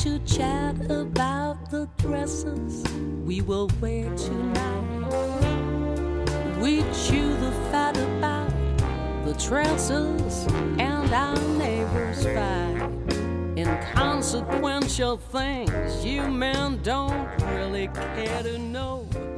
to chat about the dresses we will wear tonight. We chew the fat about the trances and our neighbors fight. Inconsequential things you men don't really care to know.